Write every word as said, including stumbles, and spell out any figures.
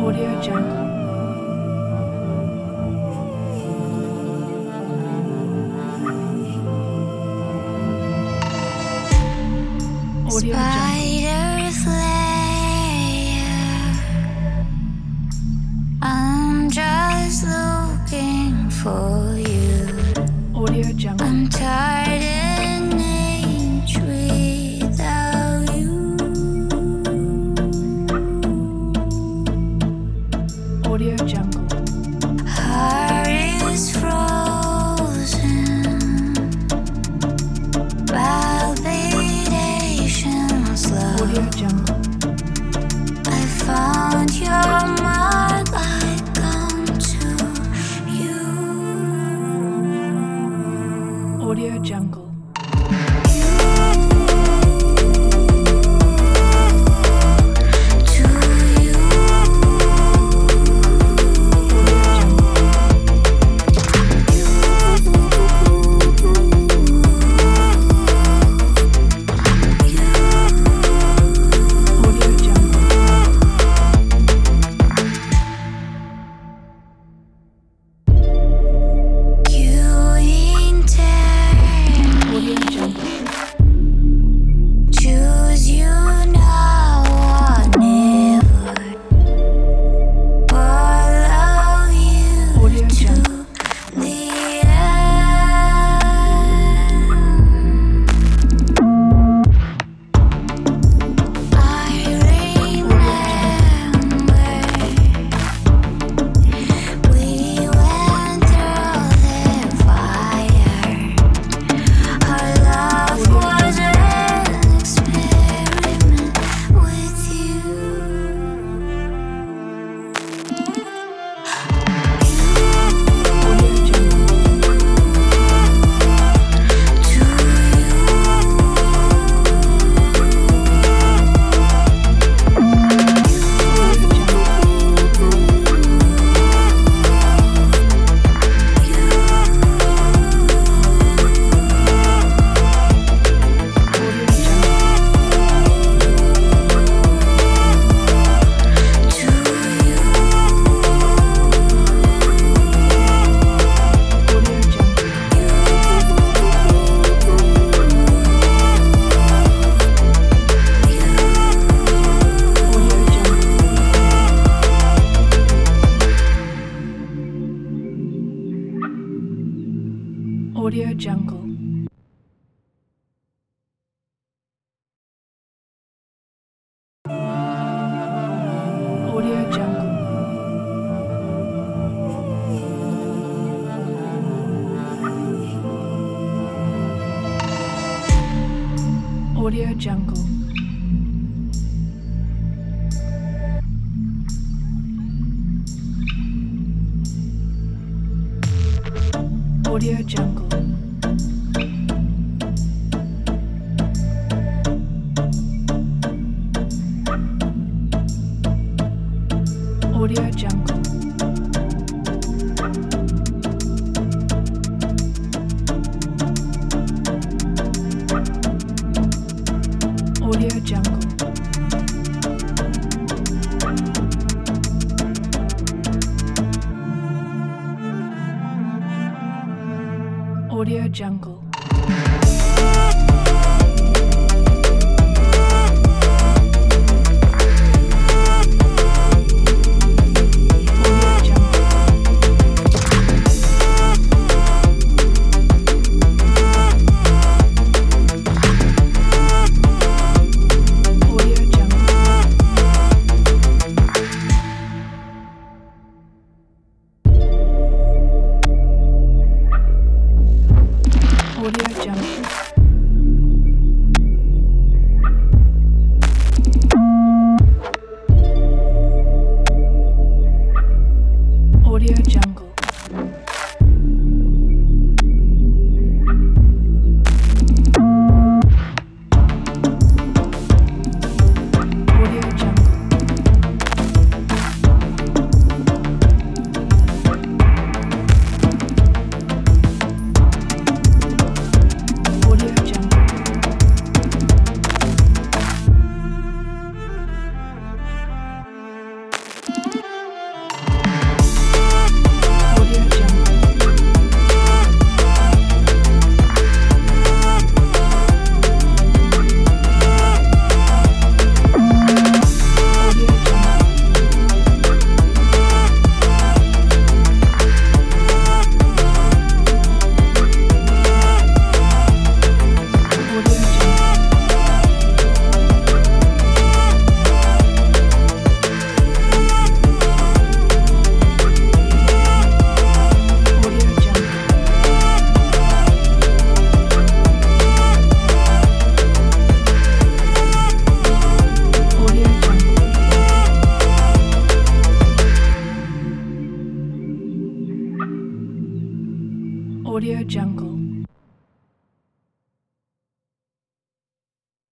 Audio Jungle. Audio Spider Slayer, I'm just looking for you. Audio Jungle. I'm tired in age without you. Audio Jungle. Heart is frozen, palpitations slow. Audio Jungle. I found your mark, I come to you. Audio Jungle. To you. Audio Jungle. You intend Audio Jungle. choose you now or never. Follow you Audio to Jungle. the end. I remember we went through the fire. Our love was an experiment with you. Audio Jungle. To Audio Jungle. Audio Jungle. Audio Jungle. Audio Jungle. Audio Jungle. Audio Jungle. Audio Jungle.